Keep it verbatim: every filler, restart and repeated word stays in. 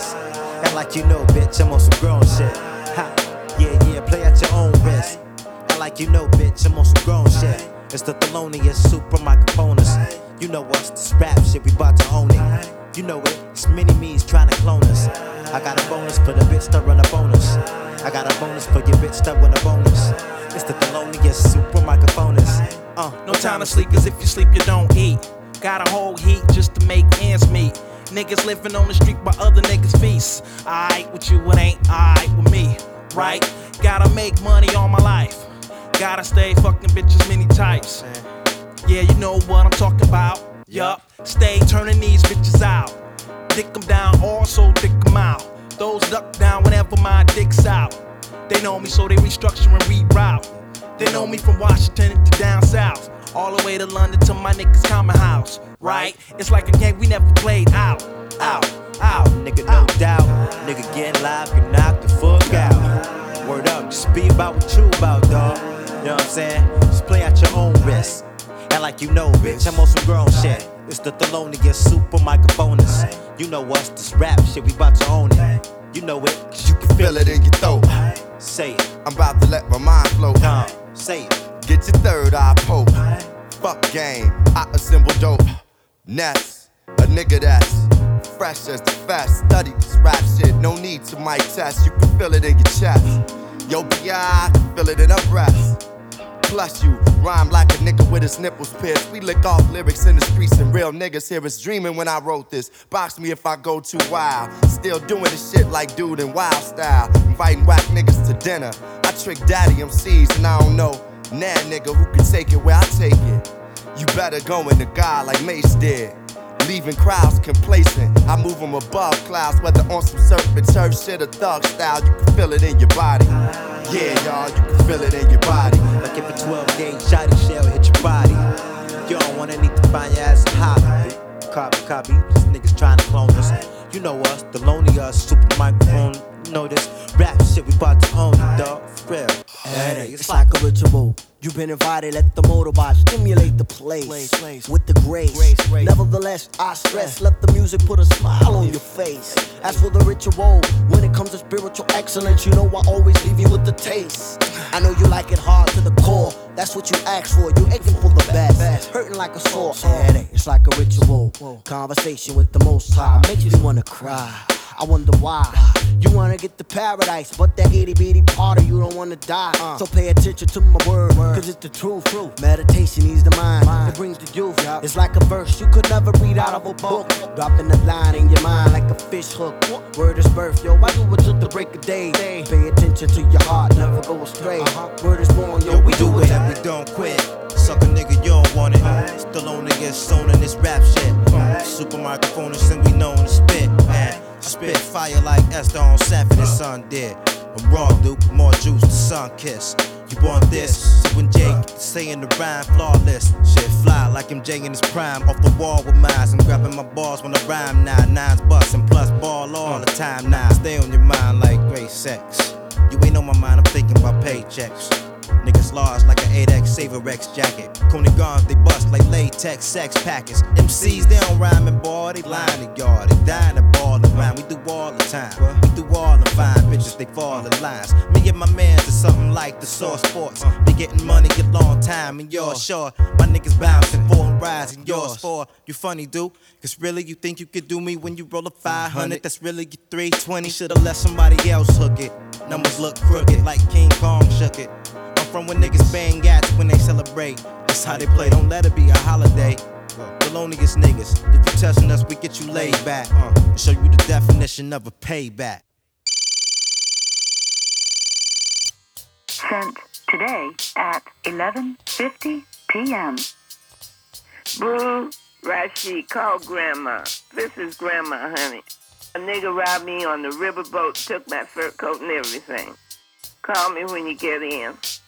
wrist. Act like you know, bitch, I'm on some grown shit. Ha, yeah, yeah, play at your own risk. Act like you know, bitch, I'm on some grown shit. It's the Thelonious super microphones. You know us, this rap shit, we bout to own it. You know it, it's mini me's trying to clone us. I got a bonus for the bitch that run a bonus. I got a bonus for your bitch that win a bonus. It's the Thelonious super microphones. Uh, no time to sleep, cause if you sleep, you don't eat. Got a whole heat just to make ends meet. Niggas living on the street by other niggas' feasts. Alright with you, it ain't alright with me, right? Gotta make money all my life. Gotta stay fucking bitches many types. Yeah, you know what I'm talking about. Yup, stay turning these bitches out. Dick them down, also dick them out. Those duck down whenever my dick's out. They know me, so they restructure and reroute. They know me from Washington to down south, all the way to London to my niggas' common house. Right? It's like a game we never played out. Out, out, nigga, no doubt. Nigga get live, you knock the fuck out. Word up, just be about what you about, dawg. You know what I'm saying? Just play at your own risk. Act like you know, bitch, I'm on some grown shit. It's the Thelonious super microphones. You know us, this rap shit, we bout to own it. You know it, cause you can feel it in your throat. Say it. I'm about to let my mind flow. Come, say it. Get your third eye poke. Fuck game, I assemble dope. Ness, a nigga that's fresh as the fast. Study this rap shit, no need to mic test. You can feel it in your chest. Yo, B I, I can feel it in her breast. Plus you rhyme like a nigga with his nipples pierced. We lick off lyrics in the streets and real niggas hear us dreaming when I wrote this. Box me if I go too wild. Still doing this shit like dude in wild style. Inviting whack niggas to dinner. I trick daddy M Cs and I don't know nah nigga who can take it where I take it. You better go in the God like Mace did. Leaving crowds complacent. I move them above clouds, whether on some surf and turf shit or thug style. You can feel it in your body. Yeah, y'all, you can feel it in your body. Like if a twelve gauge shotty shell hit your body, you don't wanna need to find your ass a hobby. Copy, copy, these niggas trying to clone us. You know us, Thelonious super microphone. You know this rap shit, we bout to own it, dawg. For real. Hey, it's like a ritual. You've been invited, let the motorbike stimulate the place, place, place. With the grace. Grace, grace. Nevertheless, I stress, let the music put a smile on your face. As for the ritual, when it comes to spiritual excellence, you know I always leave you with the taste. I know you like it hard to the core, that's what you asked for, you aching for the best, hurting like a sore. Hey, it's like a ritual, conversation with the Most High makes me wanna cry. I wonder why. You wanna get to paradise, but that itty bitty part of you don't wanna die. Uh, so pay attention to my word, word. Cause it's the truth. truth. Meditation eases the mind, mind. It brings the youth. Yep. It's like a verse you could never read out of a book. Dropping a line in your mind like a fish hook. Word is birth, yo. I do it till the break of day. Pay attention to your heart, never go astray. Uh-huh. Word is born, yo. yo we, we do it and we don't quit. Suck a nigga, you don't want it. Still on niggas, sewn in this rap shit. Super microphonist and we known to spit, man. I spit fire like Esther on Sanford and Son did. I'm raw, dude, more juice, the sun kiss. You want this? So when Jake saying the rhyme flawless, shit fly like M J in his prime. Off the wall with mines, I'm grabbing my balls when I rhyme now. Nines bustin' plus ball all the time now. Stay on your mind like great sex. You ain't on my mind, I'm thinking about paychecks. Niggas large like an eight X Saver X jacket. Coney guns, they bust like latex sex packets. M Cs, they don't rhyme and ball, they line the yard. They dying to ball around, we do all the time. We do all the fine bitches, they fall in lines. Me and my mans is something like the Source Sports. They getting money a long time and yours sure. My niggas bouncing, four and rising, yours four. You funny, dude, cause really you think you could do me when you roll a five hundred? That's really your three twenty. Should've let somebody else hook it. Numbers look crooked like King Kong shook it. From when niggas bang gats when they celebrate. That's how they play, don't let it be a holiday. Thelonious niggas, if you testing us, we get you laid back. Uh, show you the definition of a payback. Sent today at eleven fifty p.m. Boo, Rashid, call Grandma. This is Grandma, honey. A nigga robbed me on the riverboat, took my fur coat and everything. Call me when you get in.